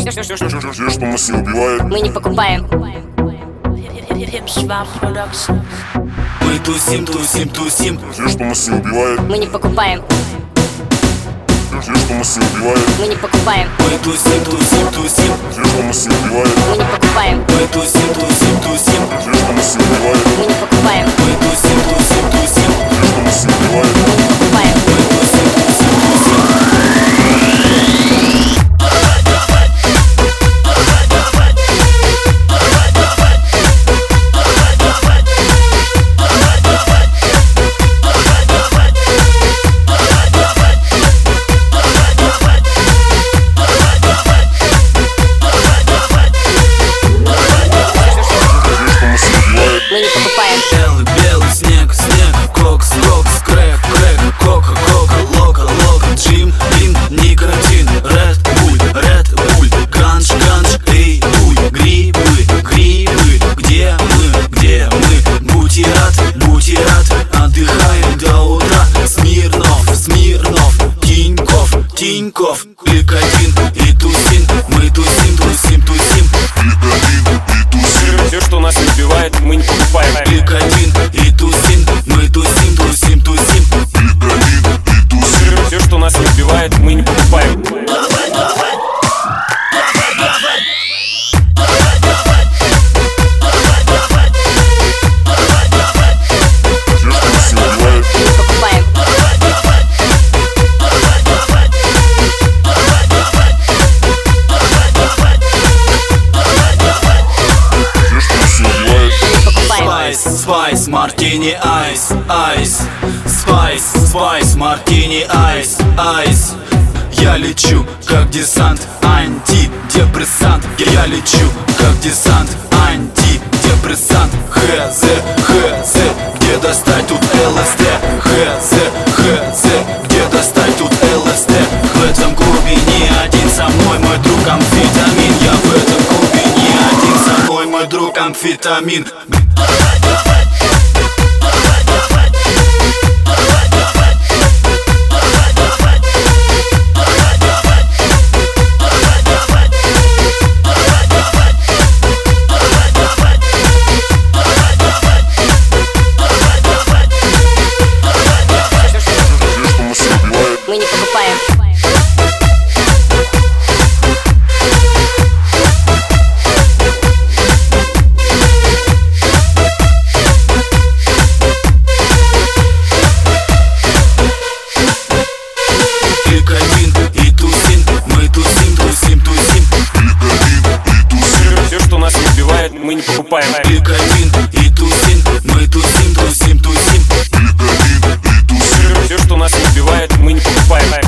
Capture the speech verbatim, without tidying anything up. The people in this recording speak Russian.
Все, что нас не убивает, мы не покупаем. Мы тусим, тусим, тусим. Все, что нас не убивает, Мы не покупаем. все, что нас не убивает, Мы не покупаем. Мы тусим, тусим, тусим. все, что нас не убивает, Мы не покупаем. Мы тусим, тусим, тусим. все, что нас не убивает, Мы не покупаем. Мы тусим, тусим, тусим. все, что нас не убивает. Мы не покупаем. Мы тусим, тусим, тусим. Мы не покупаем. Белый, белый снег, снег, кокс, кокс, крэк, крэк, кока, кока, лока, лока, джим, бим, никотин, ред, буль, ред, буль, ганж, ганж, эй, буль, грибы, грибы, где мы, где мы, будь рад, будь рад, отдыхаем до утра, Смирнов, Смирнов, Тиньков, Тиньков, Ликотин и Тусин, мы тусим, тусим, тусим. Все, что нас не убивает, мы не покупаем. Ликотин и Тусин, мы тусим, тусим, тусим. Все, что нас не убивает, мы не покупаем. Спайс, мартини, айс, айс. Спайс, спайс, мартини, айс, айс. Я лечу, как десант, антидепрессант. Я лечу, как десант, антидепрессант. Хз, хз, где достать тут ЛСД? Хз, хз, где достать тут ЛСД? В этом клубе не один со мной мой друг амфетамин. Я в этом клубе не один со мной мой друг амфетамин. Мы не покупаем. Ликотин и Тусин, мы тусим, тусим, тусим. Все, что нас не убивает, мы не покупаем. Ликотин и Тусин, мы тусим, тусим, тусим. Все, что нас не убивает, мы не покупаем.